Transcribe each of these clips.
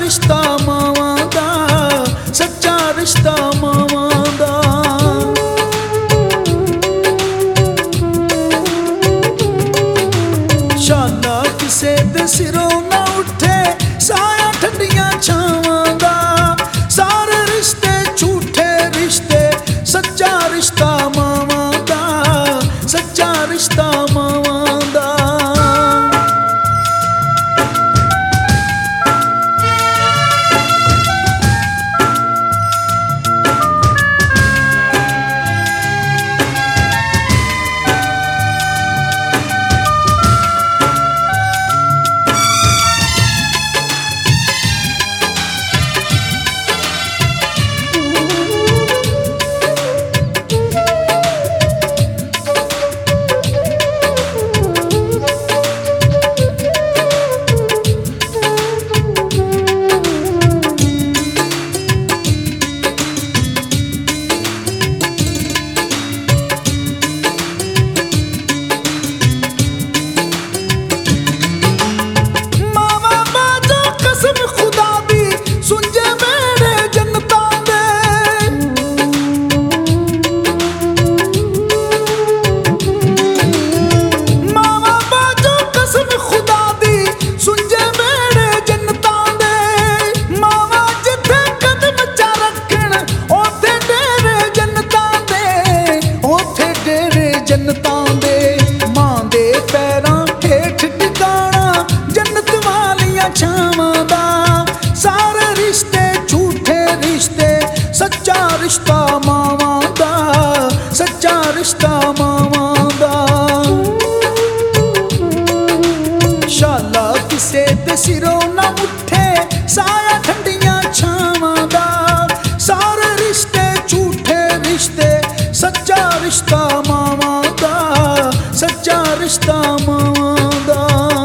ਰਿਸ਼ਤਾ ਮਾਵਾਂ ਦਾ, ਸੱਚਾ ਰਿਸ਼ਤਾ ਮਾਵਾਂ ਦਾ। ਸ਼ਾਲਾ ਕਿਸੇ ਦੇ ਸਿਰੋਂ ਨਾ ਉੱਠੇ ਸਾਇਆ ਠੰਡੀਆਂ ਛਾਵਾਂ ਦਾ। ਸਾਰੇ ਰਿਸ਼ਤੇ ਝੂਠੇ ਰਿਸ਼ਤੇ, ਸੱਚਾ ਰਿਸ਼ਤਾ ਮਾਵਾਂ ਦਾ, ਸੱਚਾ ਰਿਸ਼ਤਾ ਮਾਵਾਂ ਦਾ। ਜੰਨਤਾਂ ਦੇ ਮਾਂ ਦੇ ਪੈਰਾਂ ਹੇਠ ਟਿਕਾਣਾ, ਜੰਨਤ ਵਾਲੀਆਂ ਛਾਵਾਂ ਦਾ। ਸਾਰੇ ਰਿਸ਼ਤੇ ਝੂਠੇ ਰਿਸ਼ਤੇ, ਸੱਚਾ ਰਿਸ਼ਤਾ ਮਾਵਾਂ ਦਾ, ਸੱਚਾ ਰਿਸ਼ਤਾ ਮਾਵਾਂ ਦਾ। ਸ਼ਾਲਾ ਕਿਸੇ ਦੇ ਸਿਰੋਂ ਨਾ ਉੱਠੇ ਸਾਇਆ ਠੰਡੀਆਂ ਛਾਵਾਂ ਦਾ। ਸਾਰੇ ਰਿਸ਼ਤੇ ਝੂਠੇ ਰਿਸ਼ਤੇ, ਸੱਚਾ ਰਿਸ਼ਤਾ ਮਾਵਾਂ ਦਾ, ਸੱਚਾ ਰਿਸ਼ਤਾ ਮਾਵਾਂ ਦਾ।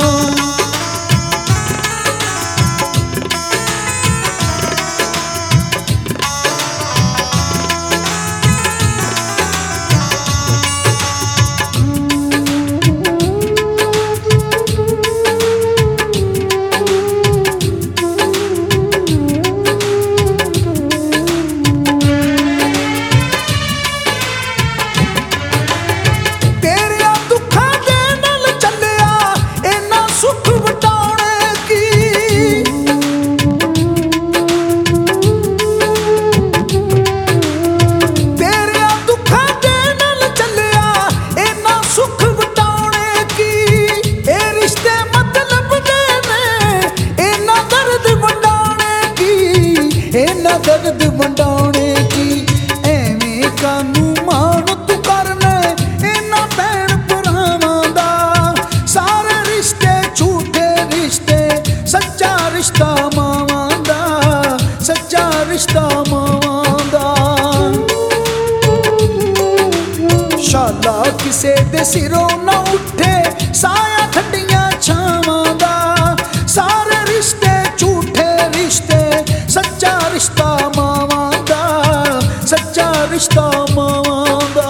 ਦਰਦ ਵੰਡਾਉਣੇ ਕੀ, ਐਵੇਂ ਕਾਨੂੰ ਮਾਣ ਤੂੰ ਕਰਨਾ ਇਹਨਾਂ ਭੈਣ ਭਰਾਵਾਂ ਦਾ। ਸਾਰੇ ਰਿਸ਼ਤੇ ਝੂਠੇ ਰਿਸ਼ਤੇ, ਸੱਚਾ ਰਿਸ਼ਤਾ ਮਾਵਾਂ ਦਾ, ਸੱਚਾ ਰਿਸ਼ਤਾ ਮਾਵਾਂ ਦਾ। ਸ਼ਾਲਾ ਕਿਸੇ ਦੇ ਸਿਰੋਂ ਨਾ ਉੱਠੇ ਸਾਇਆ ਠੰਡੀਆਂ ਛਾਵਾਂ ਦਾ। ਸਾਰੇ ਰਿਸ਼ਤੇ ਝੂਠੇ ਰਿਸ਼ਤੇ, ਸੱਚਾ ਰਿਸ਼ਤਾ ਮਾਵਾਂ ਦਾ, ਸੱਚਾ ਰਿਸ਼ਤਾ ਮਾਵਾਂ ਦਾ।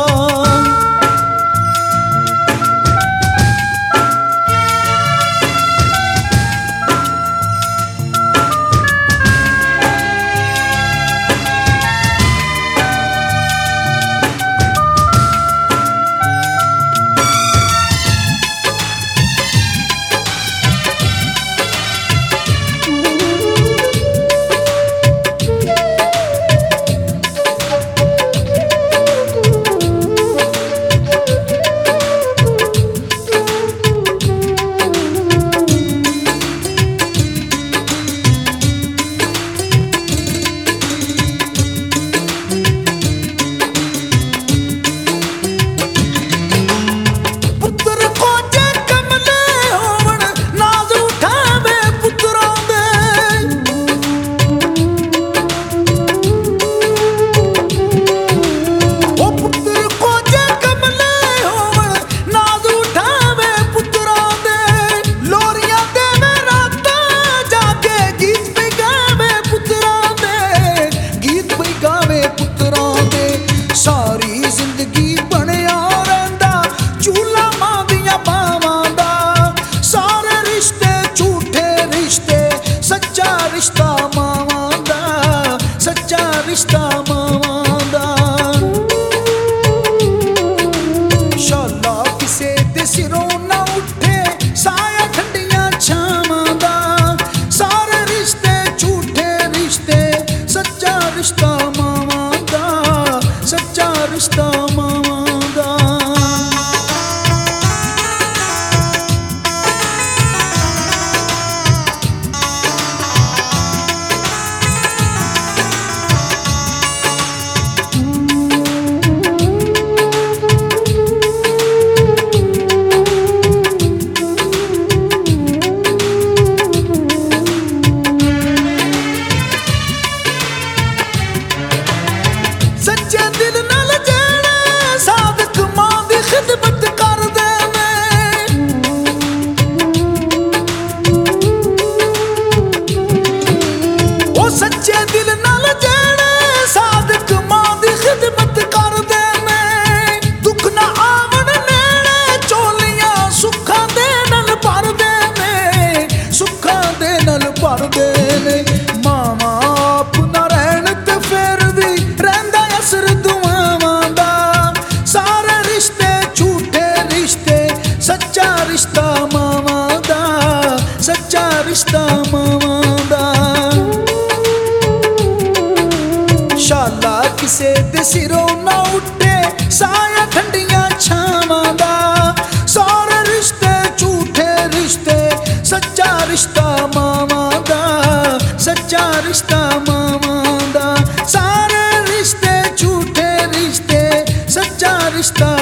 ਸੱਚਾ ਰਿਸ਼ਤਾ ਮਾਵਾਂ ਦਾ। ਸ਼ਾਲਾ ਕਿਸੇ ਦੇ ਸਿਰੋਂ ਨਾ ਉੱਠੇ ਸਾਇਆ ਠੰਡੀਆਂ ਛਾਵਾਂ ਦਾ। ਸਾਰੇ ਰਿਸ਼ਤੇ ਝੂਠੇ ਰਿਸ਼ਤੇ ਸੱਚਾ ਰਿਸ਼ਤਾ ਮਾਵਾਂ ਦਾ, ਸੱਚਾ ਰਿਸ਼ਤਾ ਮਾਵਾਂ ਦਾ। ਸਾਰੇ ਰਿਸ਼ਤੇ ਝੂਠੇ ਰਿਸ਼ਤੇ ਸੱਚਾ ਰਿਸ਼ਤਾ